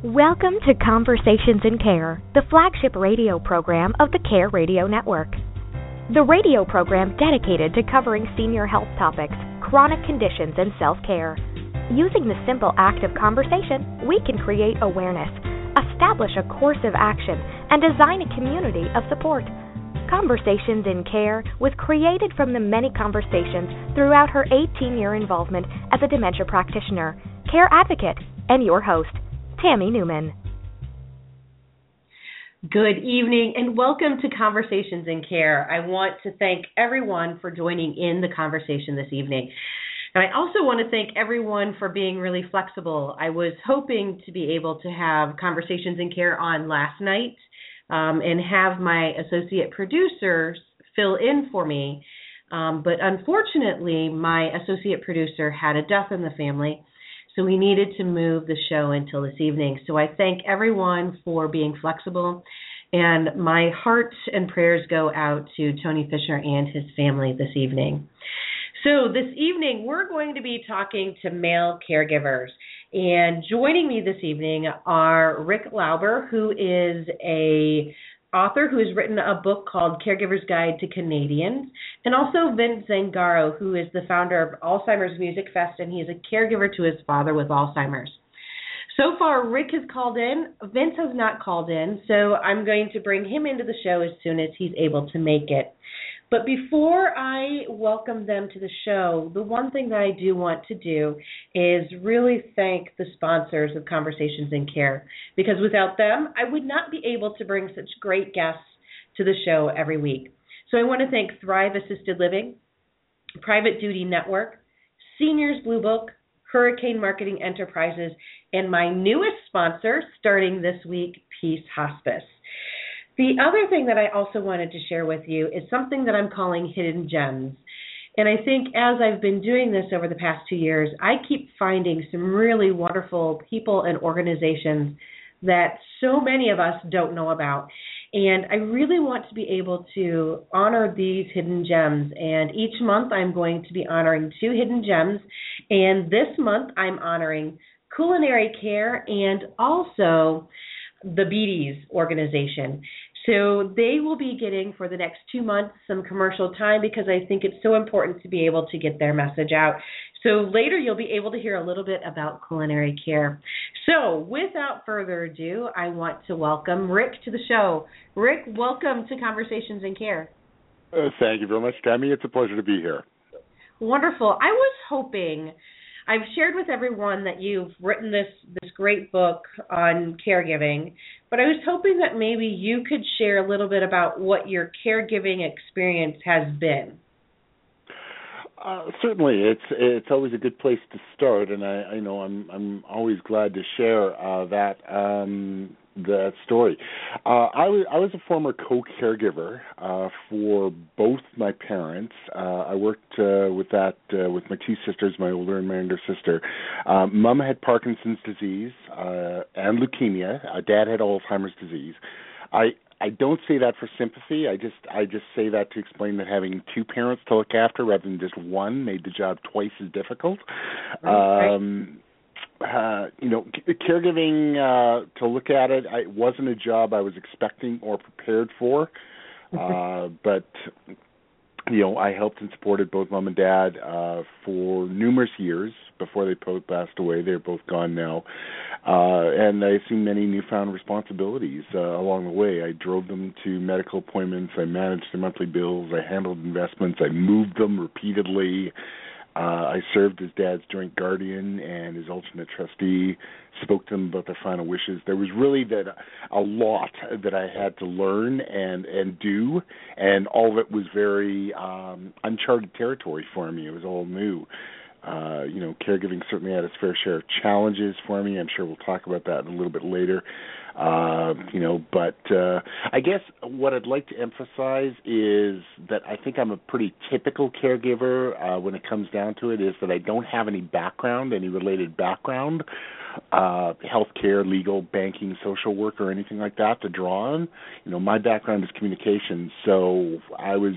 Welcome to Conversations in Care, the flagship radio program of the Care Radio Network. The radio program dedicated to covering senior health topics, chronic conditions, and self-care. Using the simple act of conversation, we can create awareness, establish a course of action, and design a community of support. Conversations in Care was created from the many conversations throughout her 18-year involvement as a dementia practitioner, care advocate, and your host, Tammy Newman. Good evening and welcome to Conversations in Care. I want to thank everyone for joining in the conversation this evening. And I also want to thank everyone for being really flexible. I was hoping to be able to have Conversations in Care on last night and have my associate producers fill in for me. But unfortunately, my associate producer had a death in the family. So we needed to move the show until this evening. So I thank everyone for being flexible. And my heart and prayers go out to Tony Fisher and his family this evening. So this evening, we're going to be talking to male caregivers. And joining me this evening are Rick Lauber, who is a author who has written a book called Caregiver's Guide to Canadians, and also Vince Zangaro, who is the founder of Alzheimer's Music Fest, and he is a caregiver to his father with Alzheimer's. So far, Rick has called in. Vince has not called in, so I'm going to bring him into the show as soon as he's able to make it. But before I welcome them to the show, the one thing that I do want to do is really thank the sponsors of Conversations in Care, because without them, I would not be able to bring such great guests to the show every week. So I want to thank Thrive Assisted Living, Private Duty Network, Seniors Blue Book, Hurricane Marketing Enterprises, and my newest sponsor starting this week, Peace Hospice. The other thing that I also wanted to share with you is something that I'm calling hidden gems. And I think as I've been doing this over the past 2 years, I keep finding some really wonderful people and organizations that so many of us don't know about. And I really want to be able to honor these hidden gems. And each month I'm going to be honoring 2 hidden gems. And this month I'm honoring Culinary Care and also the Beatties organization. So they will be getting, for the next 2 months, some commercial time because I think it's so important to be able to get their message out. So later you'll be able to hear a little bit about Culinary Care. So without further ado, I want to welcome Rick to the show. Rick, welcome to Conversations in Care. Thank you very much, Tammy. It's a pleasure to be here. Wonderful. I was hoping, I've shared with everyone that you've written this great book on caregiving, but I was hoping that maybe you could share a little bit about what your caregiving experience has been. Certainly, it's always a good place to start, and I know I'm always glad to share that story. I was a former co-caregiver for both my parents. I worked with my 2 sisters, my older and my younger sister. Mom had Parkinson's disease and leukemia. Dad had Alzheimer's disease. I don't say that for sympathy. I just say that to explain that having 2 parents to look after rather than just one made the job twice as difficult. Caregiving, to look at it, it wasn't a job I was expecting or prepared for, but I helped and supported both Mom and Dad for numerous years before they both passed away. They're both gone now. And I assumed many newfound responsibilities along the way. I drove them to medical appointments. I managed their monthly bills. I handled investments. I moved them repeatedly. I served as Dad's joint guardian and his alternate trustee, spoke to them about their final wishes. There was really a lot that I had to learn and do, and all of it was very uncharted territory for me. It was all new. Caregiving certainly had its fair share of challenges for me. I'm sure we'll talk about that a little bit later. But I guess what I'd like to emphasize is that I think I'm a pretty typical caregiver when it comes down to it, is that I don't have any related background, healthcare, legal, banking, social work, or anything like that to draw on. My background is communications, so I was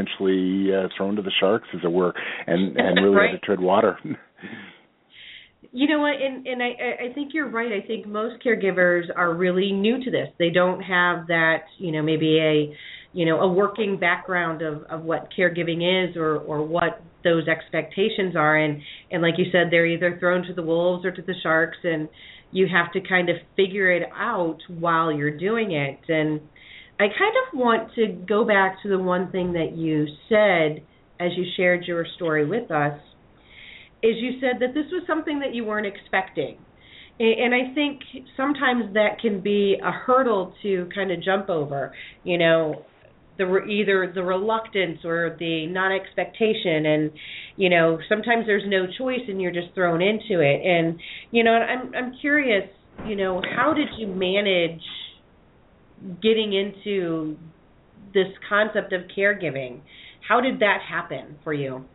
essentially thrown to the sharks, as it were, and really right. had to tread water. You know what, and I think you're right. I think most caregivers are really new to this. They don't have that, maybe a working background of what caregiving is or what those expectations are. And like you said, they're either thrown to the wolves or to the sharks, and you have to kind of figure it out while you're doing it. And I kind of want to go back to the one thing that you said as you shared your story with us, is you said that this was something that you weren't expecting. And I think sometimes that can be a hurdle to kind of jump over, either the reluctance or the non-expectation. And, sometimes there's no choice and you're just thrown into it. And, I'm curious, how did you manage getting into this concept of caregiving? How did that happen for you?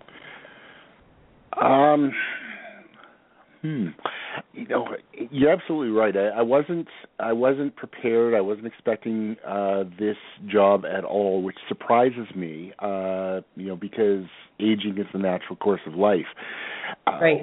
You're absolutely right. I wasn't prepared. I wasn't expecting this job at all, which surprises me. Because aging is the natural course of life. Right.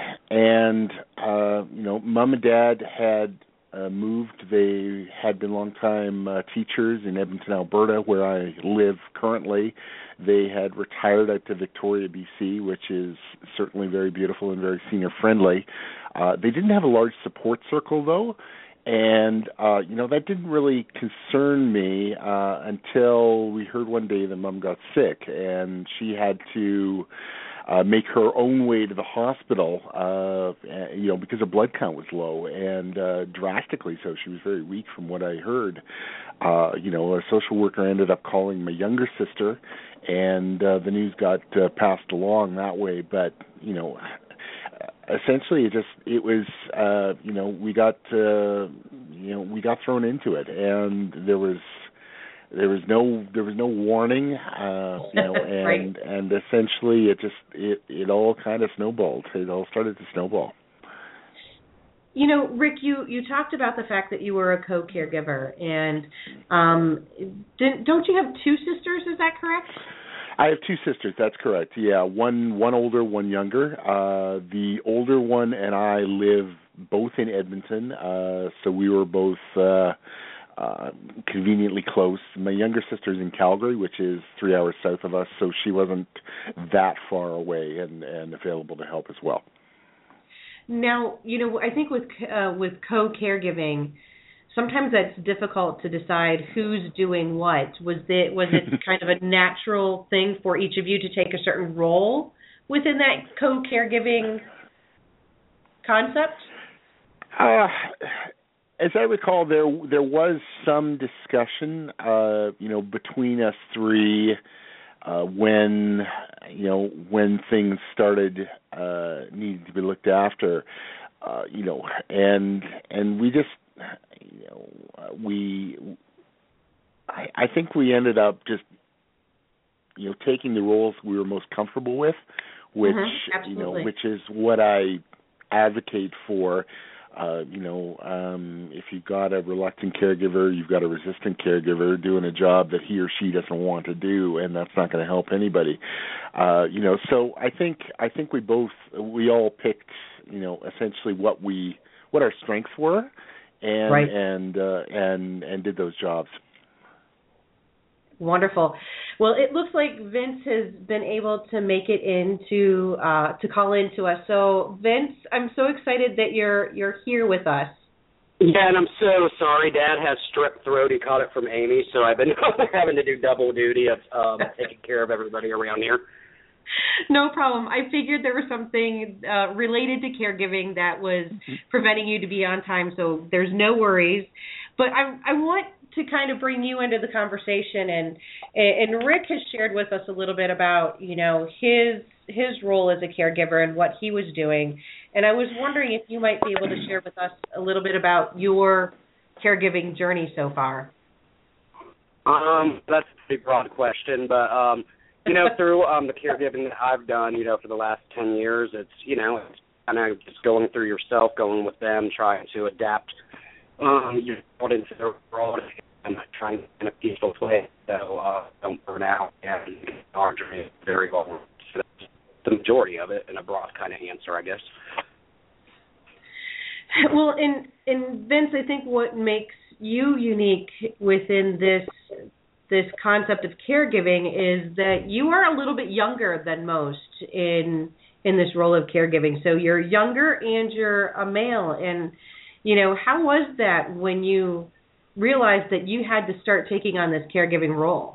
Mom and Dad had moved. They had been longtime teachers in Edmonton, Alberta, where I live currently. They had retired out to Victoria, BC, which is certainly very beautiful and very senior-friendly. They didn't have a large support circle, though, and, that didn't really concern me until we heard one day that Mom got sick, and she had to make her own way to the hospital, because her blood count was low and drastically so. She was very weak from what I heard. A social worker ended up calling my younger sister, and the news got passed along that way. But, essentially we got thrown into it, and there was no warning, Right. and essentially it all kind of snowballed. It all started to snowball. Rick, you talked about the fact that you were a co-caregiver, and don't you have two sisters? Is that correct? I have two sisters. That's correct. Yeah, one older, one younger. The older one and I live both in Edmonton, so we were both conveniently close. My younger sister's in Calgary, which is 3 hours south of us, so she wasn't that far away and available to help as well. Now, I think with co-caregiving, sometimes that's difficult to decide who's doing what. Was it kind of a natural thing for each of you to take a certain role within that co-caregiving concept? As I recall, there was some discussion, between us three when things started needing to be looked after, and we just, I think we ended up just, taking the roles we were most comfortable with, which which is what I advocate for. If you've got a reluctant caregiver, you've got a resistant caregiver doing a job that he or she doesn't want to do, and that's not going to help anybody. So I think we all picked, essentially what our strengths were, and right. and did those jobs. Wonderful. Well, it looks like Vince has been able to make it into to call in to us. So, Vince, I'm so excited that you're here with us. Yeah, and I'm so sorry. Dad has strep throat. He caught it from Amy, so I've been having to do double duty of taking care of everybody around here. No problem. I figured there was something related to caregiving that was preventing you to be on time, so there's no worries. But I want to kind of bring you into the conversation, and Rick has shared with us a little bit about, his role as a caregiver and what he was doing. And I was wondering if you might be able to share with us a little bit about your caregiving journey so far. That's a pretty broad question, but through the caregiving that I've done, for the last 10 years, it's kind of just going through yourself, going with them, trying to adapt your world into their world and trying to in a peaceful way, so don't burn out and our journey very well. So that's the majority of it in a broad kind of answer, I guess. Well, and Vince, I think what makes you unique within this concept of caregiving is that you are a little bit younger than most in this role of caregiving. So you're younger and you're a male. And, how was that when you realized that you had to start taking on this caregiving role?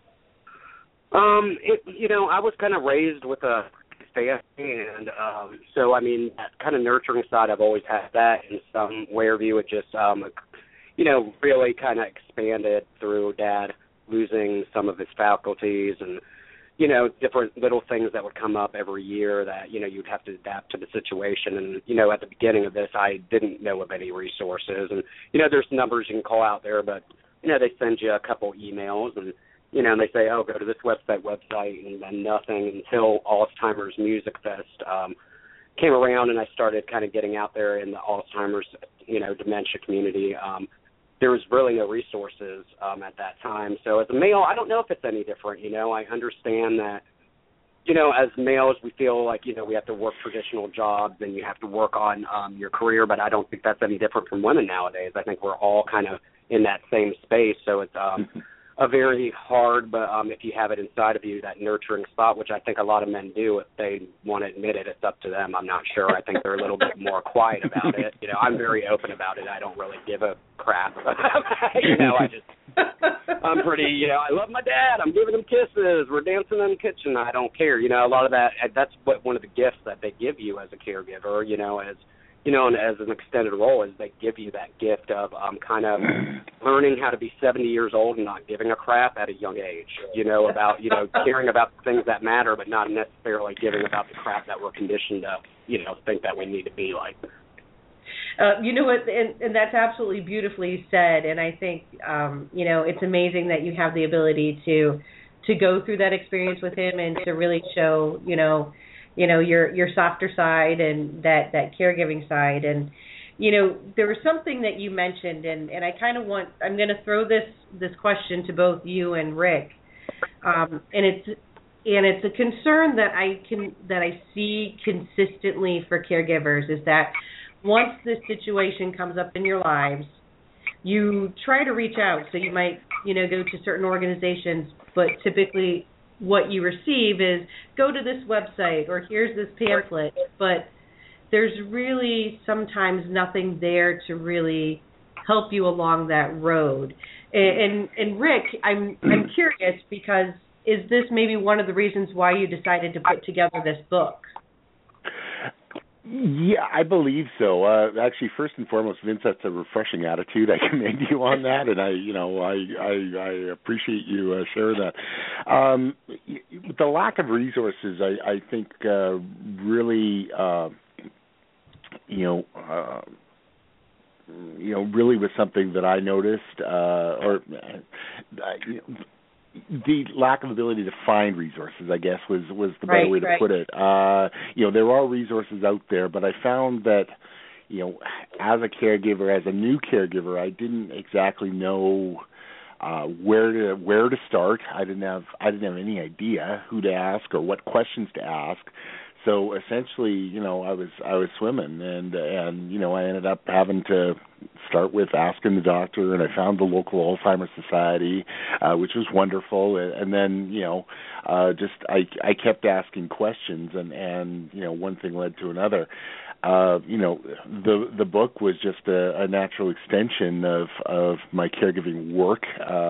I was kind of raised with a family, and so, that kind of nurturing side, I've always had that in some way or view. It just, really kind of expanded through Dad losing some of his faculties and, different little things that would come up every year that, you'd have to adapt to the situation. And, at the beginning of this, I didn't know of any resources. And, there's numbers you can call out there, but, they send you a couple emails and, and they say, oh, go to this website, and then nothing until Alzheimer's Music Fest came around, and I started kind of getting out there in the Alzheimer's, dementia community. There was really no resources at that time. So as a male, I don't know if it's any different. I understand that, as males, we feel like, we have to work traditional jobs and you have to work on your career, but I don't think that's any different from women nowadays. I think we're all kind of in that same space. So it's a very hard, but if you have it inside of you, that nurturing spot, which I think a lot of men do, if they want to admit it, it's up to them. I'm not sure. I think they're a little bit more quiet about it. I'm very open about it. I don't really give a crap. I'm pretty, I love my dad. I'm giving him kisses. We're dancing in the kitchen. I don't care. A lot of that, that's one of the gifts that they give you as a caregiver, and as an extended role is they give you that gift of kind of learning how to be 70 years old and not giving a crap at a young age, about, caring about the things that matter, but not necessarily giving about the crap that we're conditioned to, think that we need to be like. You know what, and that's absolutely beautifully said, and I think, it's amazing that you have the ability to go through that experience with him and to really show, your softer side and that caregiving side. And, there was something that you mentioned, and I kind of I'm going to throw this question to both you and Rick. And it's a concern that I see consistently for caregivers is that once this situation comes up in your lives, you try to reach out. So you might, go to certain organizations, but typically what you receive is go to this website or here's this pamphlet, but there's really sometimes nothing there to really help you along that road. And Rick, I'm curious because is this maybe one of the reasons why you decided to put together this book? Yeah, I believe so. Actually, first and foremost, Vince, that's a refreshing attitude. I commend you on that, and I appreciate you sharing that. The lack of resources, I think, really, really was something that I noticed, the lack of ability to find resources, I guess, was the better way to put it. There are resources out there, but I found that, as a caregiver, as a new caregiver, I didn't exactly know where to start. I didn't have any idea who to ask or what questions to ask. So essentially, I was swimming, and I ended up having to start with asking the doctor, and I found the local Alzheimer's Society, which was wonderful, and then I kept asking questions, and one thing led to another. The book was just a natural extension of my caregiving work.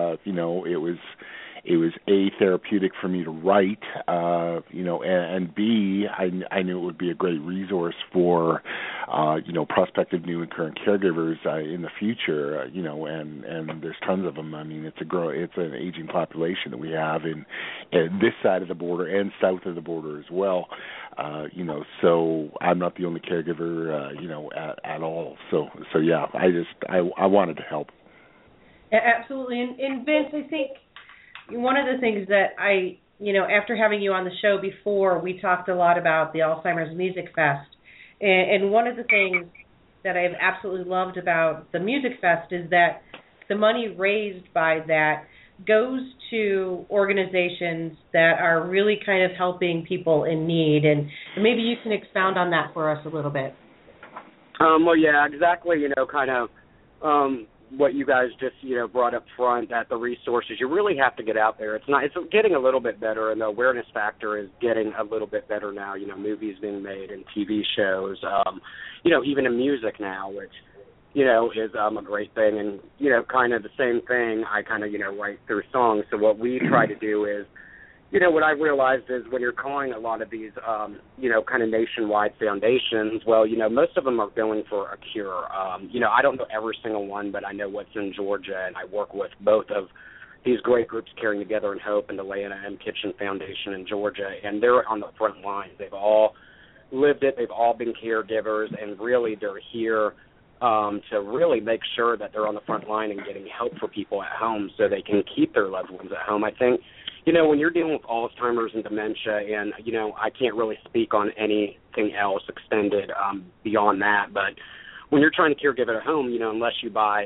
It was A, therapeutic for me to write, and B, I knew it would be a great resource for, prospective new and current caregivers in the future, and there's tons of them. I mean, it's an aging population that we have in this side of the border and south of the border as well, so I'm not the only caregiver, at all. So yeah, I wanted to help. Absolutely. And Vince, I think one of the things that after having you on the show before, we talked a lot about the Alzheimer's Music Fest. And one of the things that I've absolutely loved about the Music Fest is that the money raised by that goes to organizations that are really kind of helping people in need. And maybe you can expound on that for us a little bit. Well, yeah, exactly. Kind of what you guys just brought up front, that the resources, you really have to get out there. It's getting a little bit better, and the awareness factor is getting a little bit better now. Movies being made and TV shows, even in music now, which is a great thing. And kind of the same thing. I kind of write through songs. So what we try to do is, what I've realized is when you're calling a lot of these, kind of nationwide foundations, well, most of them are going for a cure. I don't know every single one, but I know what's in Georgia, and I work with both of these great groups, Caring Together and Hope, and the Leanna M. Kitchen Foundation in Georgia, and they're on the front lines. They've all lived it. They've all been caregivers, and really they're here to really make sure that they're on the front line and getting help for people at home so they can keep their loved ones at home. I think when you're dealing with Alzheimer's and dementia, and, I can't really speak on anything else extended beyond that, but when you're trying to caregive at home, unless you buy,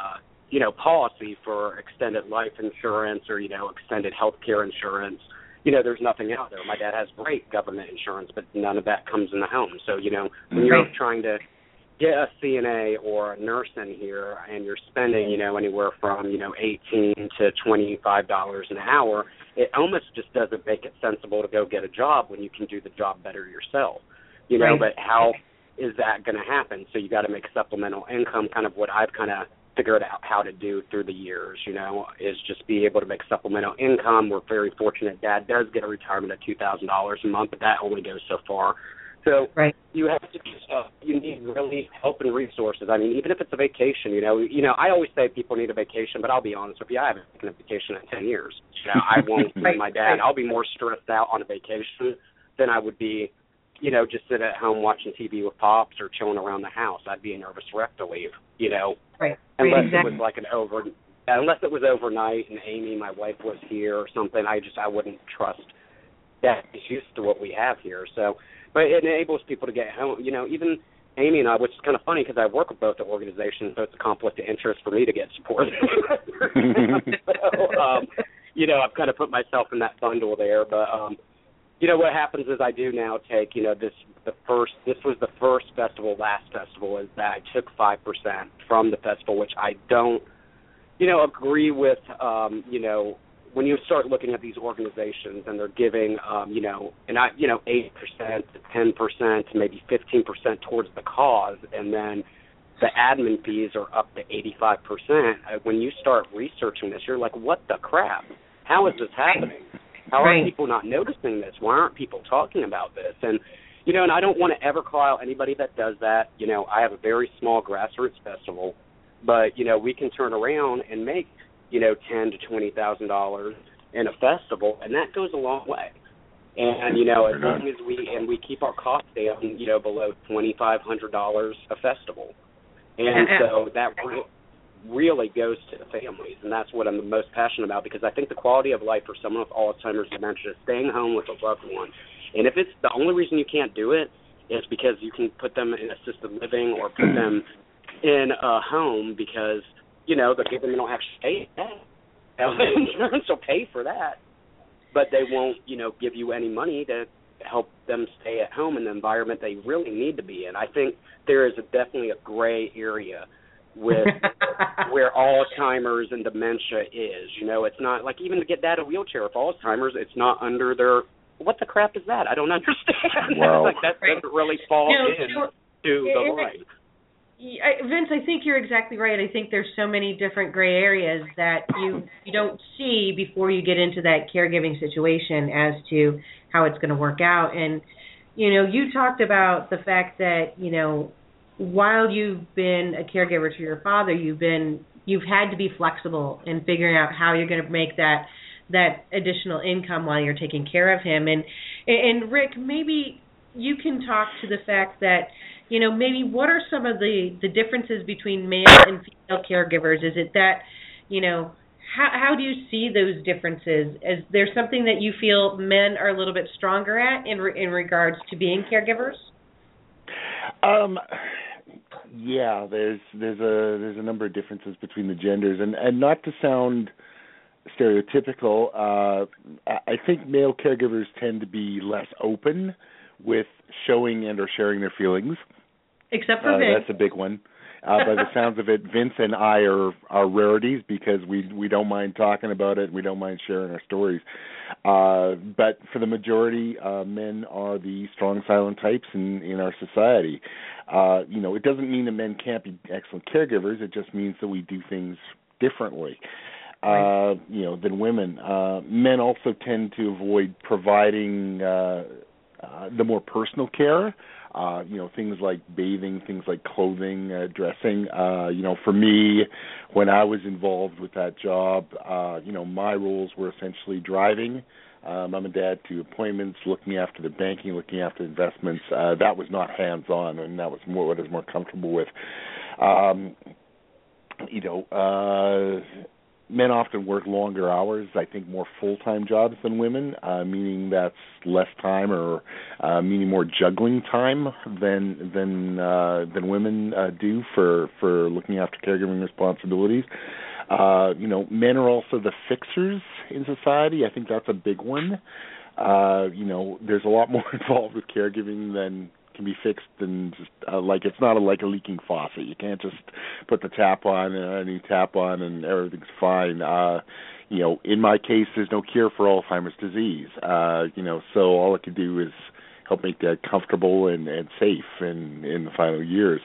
policy for extended life insurance or, extended health care insurance, there's nothing out there. My dad has great government insurance, but none of that comes in the home. So, when you're trying to get a CNA or a nurse in here and you're spending, anywhere from, $18 to $25 an hour, it almost just doesn't make it sensible to go get a job when you can do the job better yourself. But how is that going to happen? So you got to make supplemental income, kind of what I've kind of figured out how to do through the years, is just be able to make supplemental income. We're very fortunate. Dad does get a retirement of $2,000 a month, but that only goes so far. So you have to you need really help and resources. I mean, even if it's a vacation, I always say people need a vacation, but I'll be honest with you, I haven't taken a vacation in 10 years. I won't be my dad. I'll be more stressed out on a vacation than I would be, just sitting at home watching TV with Pops or chilling around the house. I'd be a nervous wreck to leave, unless it was like unless it was overnight and Amy, my wife, was here or something. I wouldn't trust that. She's used to what we have here, so. But it enables people to get home. Even Amy and I, which is kind of funny because I work with both the organizations, so it's a conflict of interest for me to get support. So, I've kind of put myself in that bundle there. But, what happens is I do now take, this was the first festival, last festival, is that I took 5% from the festival, which I don't, agree with, when you start looking at these organizations and they're giving, 8% to 10%, maybe 15% towards the cause, and then the admin fees are up to 85%. When you start researching this, you're like, what the crap? How is this happening? How are people not noticing this? Why aren't people talking about this? And, and I don't want to ever call out anybody that does that. I have a very small grassroots festival, but, we can turn around and make $10,000 to $20,000 in a festival, and that goes a long way. And as long as we keep our costs down, below $2,500 a festival, and so that really goes to the families, and that's what I'm the most passionate about, because I think the quality of life for someone with Alzheimer's dementia is staying home with a loved one, and if it's the only reason you can't do it is because you can put them in assisted living or put them in a home because the government don't actually pay that. Insurance will pay for that, but they won't, give you any money to help them stay at home in the environment they really need to be in. I think there is definitely a gray area with where Alzheimer's and dementia is. It's not like even to get Dad a wheelchair for Alzheimer's, it's not under their. What the crap is that? I don't understand. Well, like that doesn't really fall into the line. Vince, I think you're exactly right. I think there's so many different gray areas that you don't see before you get into that caregiving situation as to how it's going to work out. And, you talked about the fact that, while you've been a caregiver to your father, you've had to be flexible in figuring out how you're going to make that additional income while you're taking care of him. And Rick, maybe you can talk to the fact that, maybe what are some of the differences between male and female caregivers? Is it that, how do you see those differences? Is there something that you feel men are a little bit stronger at in regards to being caregivers? Yeah, there's a number of differences between the genders, and not to sound stereotypical, I think male caregivers tend to be less open with showing and or sharing their feelings. Except for Vince. That's a big one. By the sounds of it, Vince and I are rarities because we don't mind talking about it. We don't mind sharing our stories. But for the majority, men are the strong, silent types in our society. It doesn't mean that men can't be excellent caregivers. It just means that we do things differently. Than women. Men also tend to avoid providing the more personal care. Things like bathing, things like clothing, dressing. For me, when I was involved with that job, my roles were essentially driving mom and dad to appointments, looking after the banking, looking after investments. That was not hands-on, and that was more what I was more comfortable with. Men often work longer hours, I think more full-time jobs than women, meaning that's less time or meaning more juggling time than women do for looking after caregiving responsibilities. Men are also the fixers in society. I think that's a big one. There's a lot more involved with caregiving than can be fixed than just it's not like a leaking faucet. You can't just put the tap on and a new tap on and everything's fine. In my case, there's no cure for Alzheimer's disease. So all it can do is help make that comfortable and safe in the final years.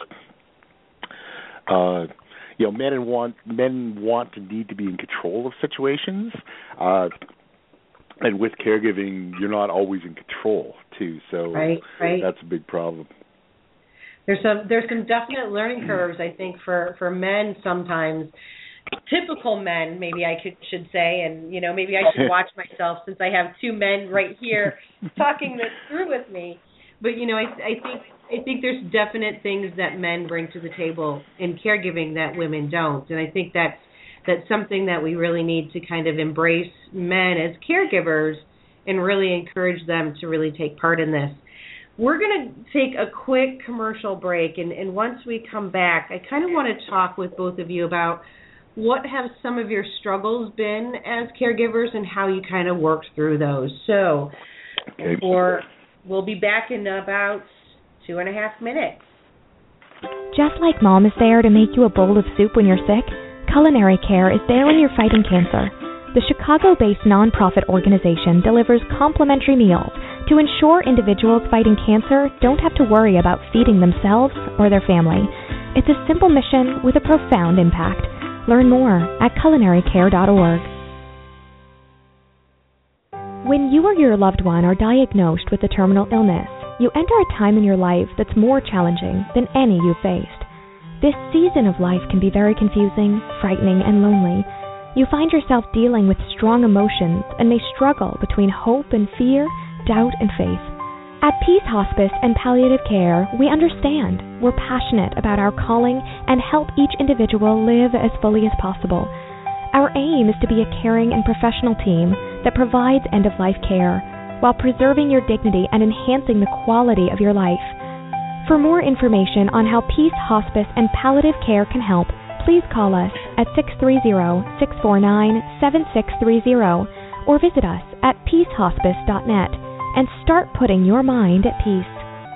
Men want to need to be in control of situations. And with caregiving, you're not always in control, too. So right. That's a big problem. There's some definite learning curves, I think, for men sometimes. Typical men, maybe I should say, and maybe I should watch myself since I have two men right here talking this through with me. But I think there's definite things that men bring to the table in caregiving that women don't, and I think that's something that we really need to kind of embrace men as caregivers and really encourage them to really take part in this. We're going to take a quick commercial break, and once we come back, I kind of want to talk with both of you about what have some of your struggles been as caregivers and how you kind of worked through those. So we'll be back in about 2.5 minutes. Just like Mom is there to make you a bowl of soup when you're sick, Culinary Care is there when you're fighting cancer. The Chicago-based nonprofit organization delivers complimentary meals to ensure individuals fighting cancer don't have to worry about feeding themselves or their family. It's a simple mission with a profound impact. Learn more at culinarycare.org. When you or your loved one are diagnosed with a terminal illness, you enter a time in your life that's more challenging than any you've faced. This season of life can be very confusing, frightening, and lonely. You find yourself dealing with strong emotions and may struggle between hope and fear, doubt and faith. At Peace Hospice and Palliative Care, we understand. We're passionate about our calling and help each individual live as fully as possible. Our aim is to be a caring and professional team that provides end-of-life care while preserving your dignity and enhancing the quality of your life. For more information on how Peace Hospice and Palliative Care can help, please call us at 630-649-7630 or visit us at peacehospice.net and start putting your mind at peace.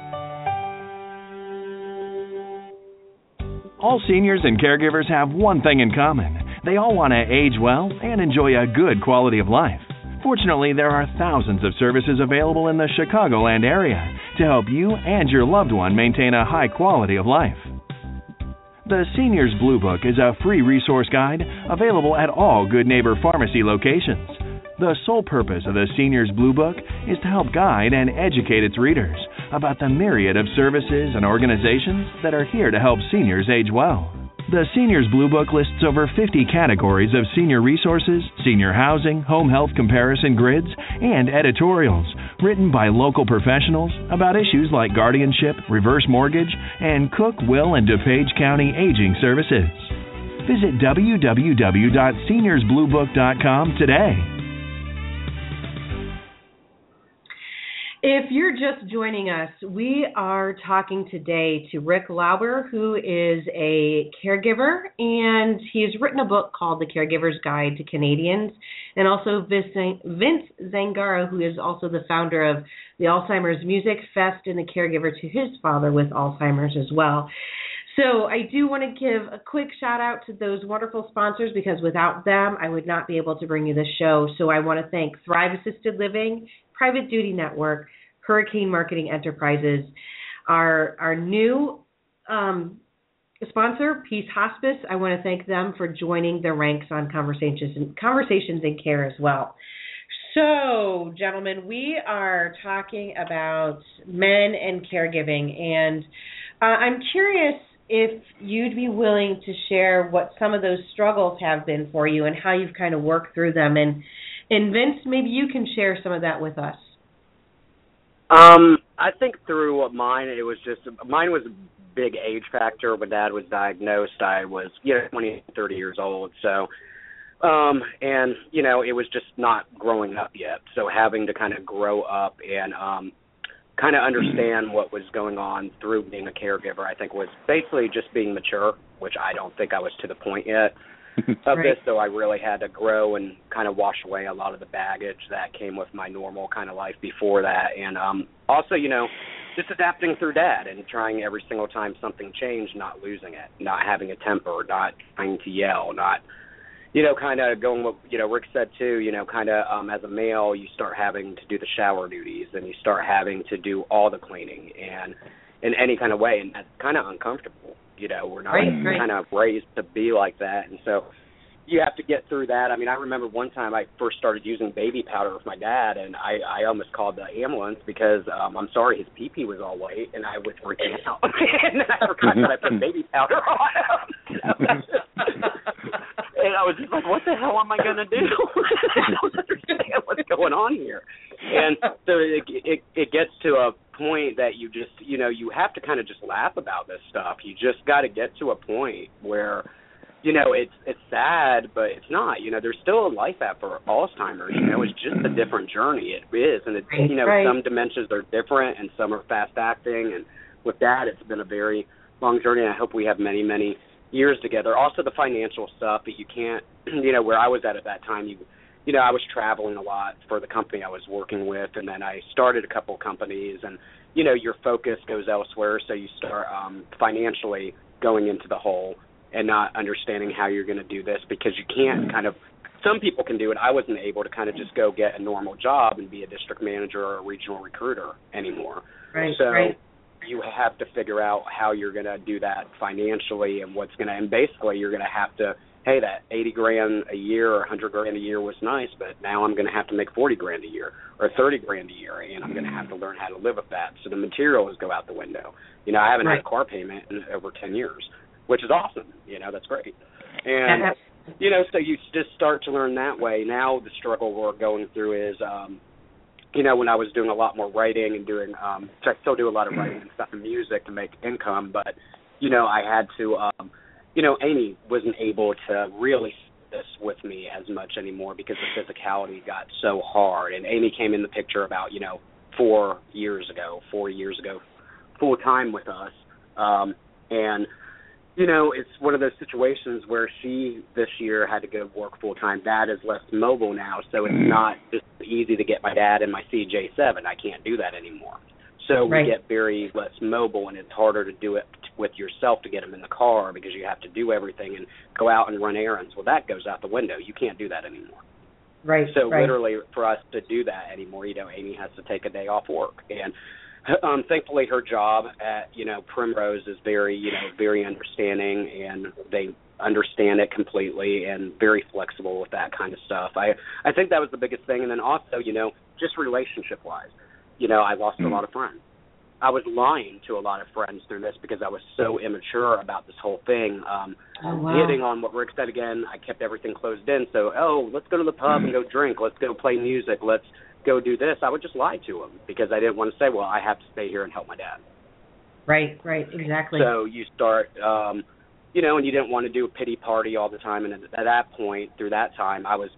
All seniors and caregivers have one thing in common. They all want to age well and enjoy a good quality of life. Fortunately, there are thousands of services available in the Chicagoland area to help you and your loved one maintain a high quality of life. The Seniors Blue Book is a free resource guide available at all Good Neighbor Pharmacy locations. The sole purpose of the Seniors Blue Book is to help guide and educate its readers about the myriad of services and organizations that are here to help seniors age well. The Seniors Blue Book lists over 50 categories of senior resources, senior housing, home health comparison grids, and editorials written by local professionals about issues like guardianship, reverse mortgage, and Cook, Will, and DuPage County aging services. Visit www.seniorsbluebook.com today. If you're just joining us, we are talking today to Rick Lauber, who is a caregiver, and he's written a book called The Caregiver's Guide to Canadians, and also Vince Zangaro, who is also the founder of the Alzheimer's Music Fest and the caregiver to his father with Alzheimer's as well. So I do want to give a quick shout out to those wonderful sponsors, because without them, I would not be able to bring you this show. So I want to thank Thrive Assisted Living, Private Duty Network, Hurricane Marketing Enterprises, our new sponsor, Peace Hospice. I want to thank them for joining the ranks on Conversations in Care as well. So, gentlemen, we are talking about men and caregiving, and I'm curious if you'd be willing to share what some of those struggles have been for you and how you've kind of worked through them. And Vince, maybe you can share some of that with us. I think through mine, mine was a big age factor. When Dad was diagnosed, I was 20, 30 years old. So, and, it was just not growing up yet. So having to kind of grow up and kind of understand what was going on through being a caregiver, I think was basically just being mature, which I don't think I was to the point yet of this. So I really had to grow and kind of wash away a lot of the baggage that came with my normal kind of life before that. And also, just adapting through Dad and trying every single time something changed, not losing it, not having a temper, not trying to yell, not, kind of going what, Rick said too, kind of as a male, you start having to do the shower duties and you start having to do all the cleaning and in any kind of way. And that's kind of uncomfortable. We're not kind of raised to be like that. And so you have to get through that. I mean, I remember one time I first started using baby powder with my dad, and I almost called the ambulance because, I'm sorry, his pee-pee was all white, and I was freaking out. And I forgot that I put baby powder on him. And I was just like, what the hell am I going to do? I don't understand what's going on here. And so it gets to a point that you just, you have to kind of just laugh about this stuff. You just got to get to a point where, it's sad, but it's not. There's still a life after Alzheimer's. It's just a different journey. It is. And, some dementias are different and some are fast-acting. And with that, it's been a very long journey. And I hope we have many, many years together. Also the financial stuff that you can't, where I was at that time, I was traveling a lot for the company I was working with, and then I started a couple companies, and, your focus goes elsewhere, so you start financially going into the hole and not understanding how you're going to do this because you can't some people can do it. I wasn't able to kind of just go get a normal job and be a district manager or a regional recruiter anymore. You have to figure out how you're going to do that financially and and basically you're going to have to, hey, that $80,000 a year or $100,000 a year was nice, but now I'm going to have to make $40,000 a year or $30,000 a year, and I'm going to have to learn how to live with that. So the materials go out the window. I haven't had a car payment in over 10 years, which is awesome. That's great. And, so you just start to learn that way. Now the struggle we're going through is, when I was doing a lot more writing and doing, I still do a lot of writing and stuff and music to make income, but, I had to, Amy wasn't able to really this with me as much anymore because the physicality got so hard. And Amy came in the picture about, 4 years ago, full time with us. And, it's one of those situations where she this year had to go work full time. Dad is less mobile now, so it's not just easy to get my dad in my CJ7. I can't do that anymore. So we get very less mobile, and it's harder to do it with yourself to get him in the car because you have to do everything and go out and run errands. Well, that goes out the window. You can't do that anymore. So literally for us to do that anymore, Amy has to take a day off work. And thankfully her job at, Primrose is very, very understanding, and they understand it completely and very flexible with that kind of stuff. I think that was the biggest thing. And then also, just relationship-wise, I lost a lot of friends. I was lying to a lot of friends through this because I was so immature about this whole thing. Hitting on what Rick said again, I kept everything closed in. So, let's go to the pub and go drink. Let's go play music. Let's go do this. I would just lie to them because I didn't want to say, well, I have to stay here and help my dad. Right, exactly. So you start, and you didn't want to do a pity party all the time. And at that point, through that time, I was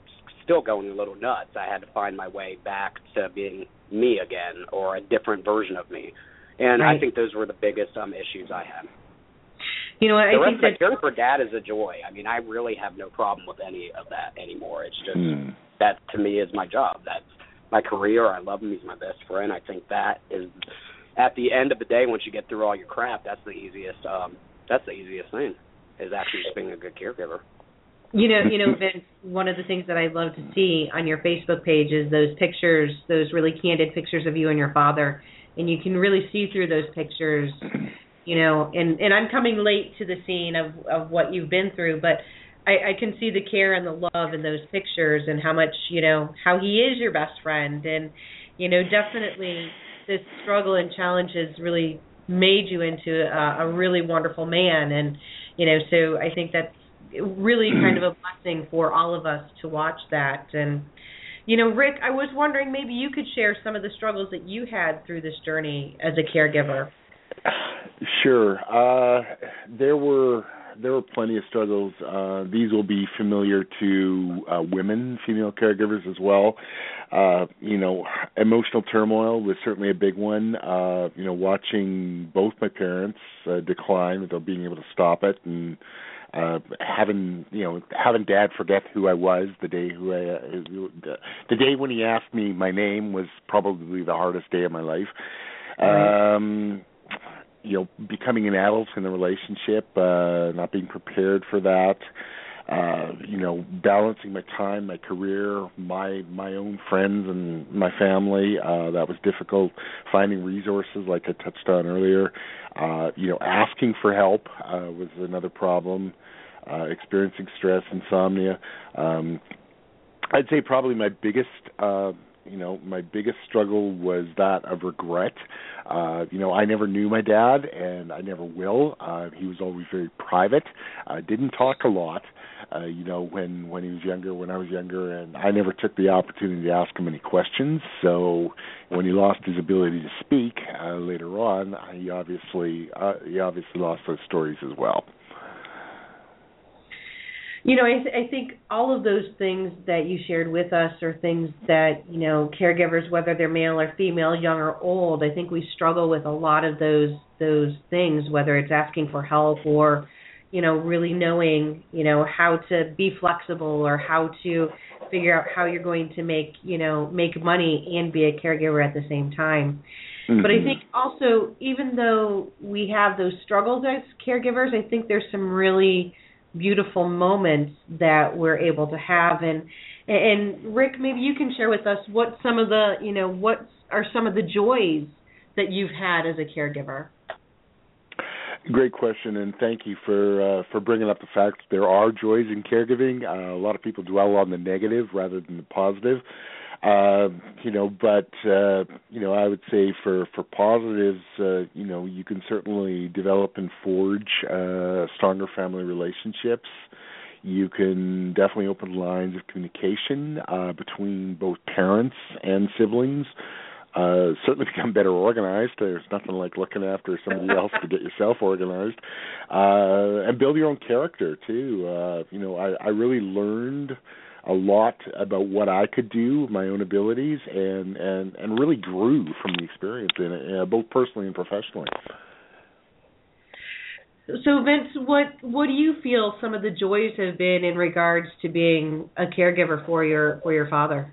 still going a little nuts. I had to find my way back to being me again, or a different version of me. And right. I think those were the biggest issues I had. You know, I think that caring for Dad is a joy. I mean, I really have no problem with any of that anymore. It's just that to me is my job. That's my career. I love him. He's my best friend. I think that is, at the end of the day, once you get through all your crap, that's the easiest. That's the easiest thing, is actually just being a good caregiver. You know, Vince, one of the things that I love to see on your Facebook page is those pictures, those really candid pictures of you and your father, and you can really see through those pictures, you know, and I'm coming late to the scene of what you've been through, but I can see the care and the love in those pictures, and how much, you know, how he is your best friend, and, you know, definitely this struggle and challenge has really made you into a really wonderful man, and, you know, so I think that's really kind of a blessing for all of us to watch that. And, you know, Rick, I was wondering, maybe you could share some of the struggles that you had through this journey as a caregiver. Sure. There were plenty of struggles. These will be familiar to women, female caregivers as well. You know, emotional turmoil was certainly a big one. You know, watching both my parents decline without being able to stop it, and having Dad forget who I was the day the day when he asked me my name was probably the hardest day of my life. Right. You know, becoming an adult in the relationship, not being prepared for that. You know, balancing my time, my career, my own friends and my family, that was difficult. Finding resources, like I touched on earlier. You know, asking for help was another problem. Experiencing stress, insomnia. I'd say probably my biggest struggle was that of regret. You know, I never knew my dad, and I never will. He was always very private. Didn't talk a lot. You know, when he was younger, when I was younger, and I never took the opportunity to ask him any questions. So when he lost his ability to speak later on, he obviously lost those stories as well. You know, I think all of those things that you shared with us are things that, you know, caregivers, whether they're male or female, young or old, I think we struggle with a lot of those things, whether it's asking for help or, you know, really knowing, you know, how to be flexible or how to figure out how you're going to make money and be a caregiver at the same time. Mm-hmm. But I think also, even though we have those struggles as caregivers, I think there's some really beautiful moments that we're able to have. And Rick, maybe you can share with us what are some of the joys that you've had as a caregiver. Great question, and thank you for bringing up the fact that there are joys in caregiving. A lot of people dwell on the negative rather than the positive. You know, but you know, I would say for positives, you know, you can certainly develop and forge stronger family relationships. You can definitely open lines of communication between both parents and siblings. Certainly become better organized. There's nothing like looking after somebody else to get yourself organized, and build your own character too. You know, I really learned a lot about what I could do, my own abilities, and really grew from the experience in it, both personally and professionally. So, Vince, what do you feel some of the joys have been in regards to being a caregiver for your father?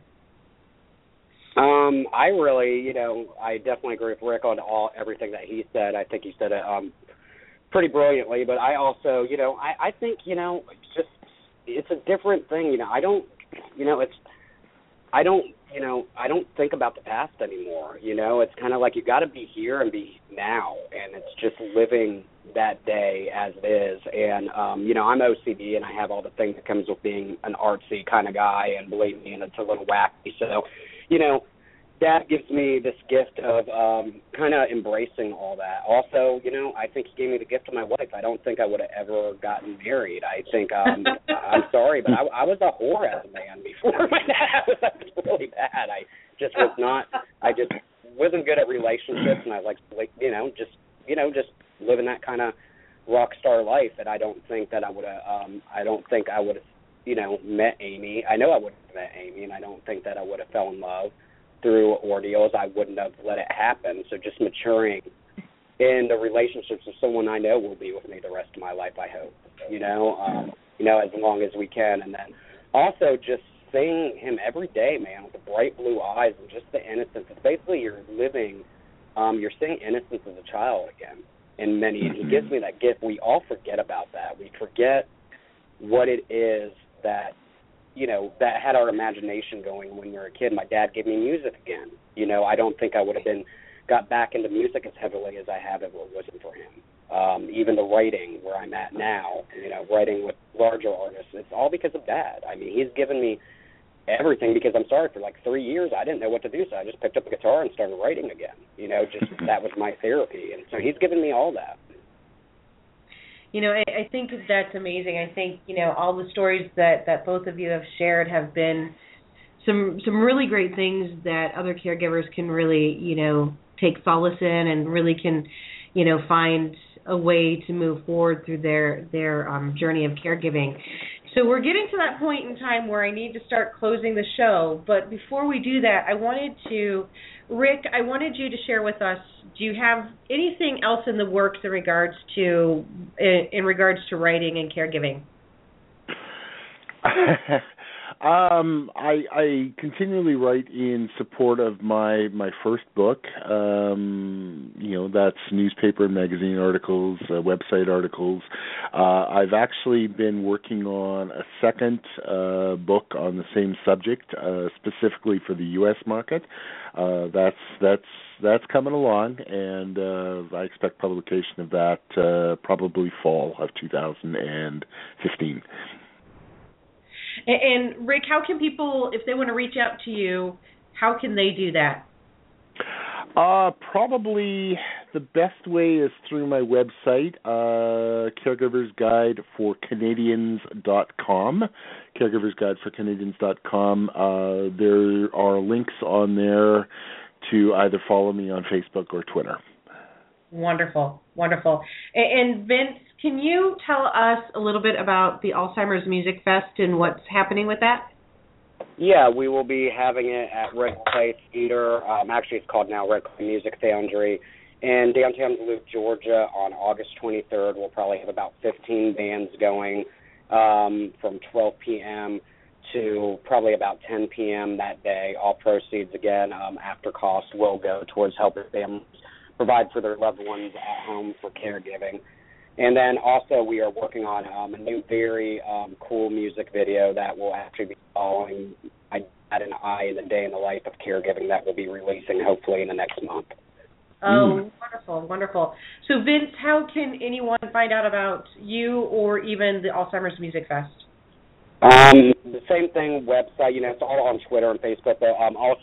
I really, you know, I definitely agree with Rick on everything that he said. I think he said it pretty brilliantly. But I also, you know, I think, you know, it's a different thing. You know, I don't think about the past anymore. You know, it's kind of like you got to be here and be now, and it's just living that day as it is. And you know, I'm OCD, and I have all the things that comes with being an artsy kind of guy, and believe me, and it's a little wacky. So, you know, Dad gives me this gift of kind of embracing all that. Also, you know, I think he gave me the gift of my wife. I don't think I would have ever gotten married. I think, I'm sorry, but I was a whore as a man before my dad. I was really bad. I just wasn't good at relationships, and I like, just living that kind of rock star life. And I don't think that I would have, met Amy. I know I wouldn't have met Amy, and I don't think that I would have fell in love through ordeals. I wouldn't have let it happen. So just maturing in the relationships with someone I know will be with me the rest of my life, I hope, as long as we can. And then also just seeing him every day, man, with the bright blue eyes and just the innocence. It's basically you're seeing innocence as a child again in many, and he gives me that gift. We all forget about that. We forget what it is that, that had our imagination going when we were a kid. My dad gave me music again. I don't think I would have got back into music as heavily as I have if it wasn't for him. Even the writing where I'm at now, writing with larger artists, it's all because of Dad. I mean, he's given me everything because I'm sorry, for like 3 years I didn't know what to do, so I just picked up a guitar and started writing again. That was my therapy, and so he's given me all that. I think that's amazing. I think, all the stories that both of you have shared have been some really great things that other caregivers can really, take solace in and really can, find a way to move forward through their journey of caregiving. So we're getting to that point in time where I need to start closing the show. But before we do that, Rick, I wanted you to share with us, do you have anything else in the works in regards to writing and caregiving? I continually write in support of my first book. That's newspaper and magazine articles, website articles. I've actually been working on a second book on the same subject, specifically for the U.S. market. That's coming along, and I expect publication of that probably fall of 2015. And Rick, how can people, if they want to reach out to you, how can they do that? Probably the best way is through my website, Caregiver's Guide for Canadians.com. Caregiver's Guide for Canadians.com. There are links on there to either follow me on Facebook or Twitter. Wonderful, wonderful. And Vince, can you tell us a little bit about the Alzheimer's Music Fest and what's happening with that? Yeah, we will be having it at Red Clay Theater. Actually, it's called now Red Clay Music Foundry in downtown Duluth, Georgia on August 23rd. We'll probably have about 15 bands going from 12 p.m. to probably about 10 p.m. that day. All proceeds, again, after cost, will go towards helping families provide for their loved ones at home for caregiving. And then also we are working on a new, very cool music video that will actually be following my dad and I in the day in the life of caregiving that we'll be releasing hopefully in the next month. Oh, wonderful, wonderful. So, Vince, how can anyone find out about you or even the Alzheimer's Music Fest? The same thing, website, it's all on Twitter and Facebook, but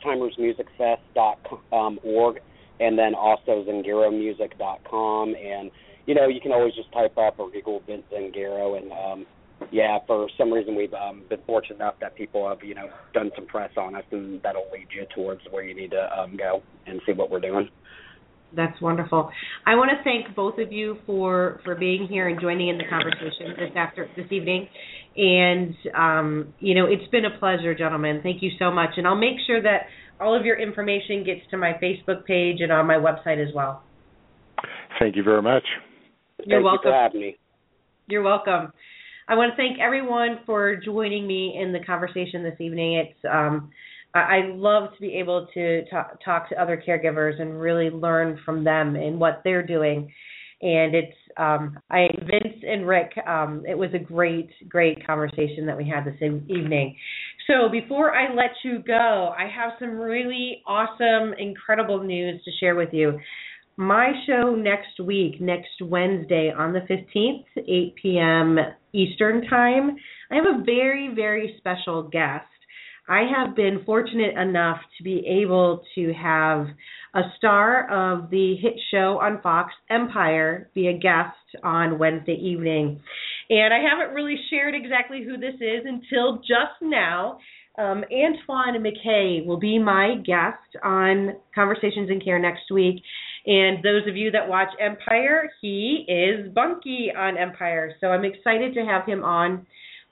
alzheimersmusicfest.org, and then also zangeromusic.com, and you can always just type up or Google Vince Zangaro, and for some reason we've been fortunate enough that people have, done some press on us, and that'll lead you towards where you need to go and see what we're doing. That's wonderful. I want to thank both of you for being here and joining in the conversation this evening. And, it's been a pleasure, gentlemen. Thank you so much. And I'll make sure that all of your information gets to my Facebook page and on my website as well. Thank you very much. You're welcome. Thank you for having me. You're welcome. I want to thank everyone for joining me in the conversation this evening. It's I love to be able to talk to other caregivers and really learn from them and what they're doing. And it's Vince and Rick, it was a great conversation that we had this evening. So before I let you go, I have some really awesome, incredible news to share with you. My show next week, next Wednesday on the 15th, 8 p.m. Eastern Time, I have a very, very special guest. I have been fortunate enough to be able to have a star of the hit show on Fox, Empire, be a guest on Wednesday evening. And I haven't really shared exactly who this is until just now. Antoine McKay will be my guest on Conversations in Care next week. And those of you that watch Empire, he is Bunky on Empire. So I'm excited to have him on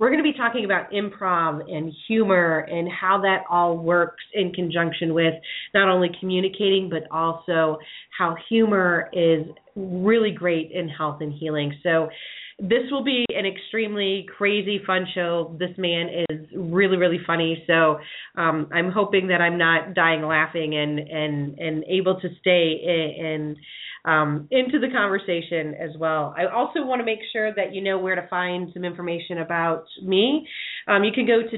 we're going to be talking about improv and humor and how that all works in conjunction with not only communicating, but also how humor is really great in health and healing. So this will be an extremely crazy, fun show. This man is really, really funny. So I'm hoping that I'm not dying laughing and able to stay into the conversation as well. I also want to make sure that you know where to find some information about me. You can go to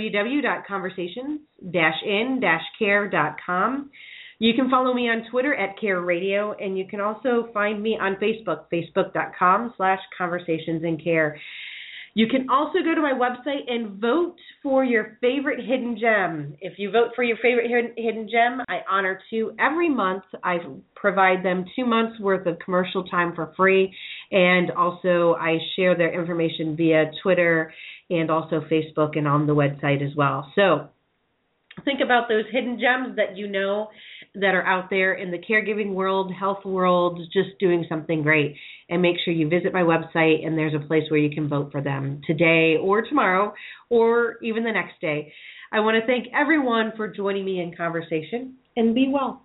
www.conversations-in-care.com. You can follow me on Twitter at Care Radio, and you can also find me on Facebook, facebook.com/conversationsincare. You can also go to my website and vote for your favorite hidden gem. If you vote for your favorite hidden gem, I honor 2 every month. I provide them 2 months worth of commercial time for free, and also I share their information via Twitter and also Facebook and on the website as well. So think about those hidden gems that you know that are out there in the caregiving world, health world, just doing something great. And make sure you visit my website, and there's a place where you can vote for them today or tomorrow or even the next day. I want to thank everyone for joining me in conversation, and be well.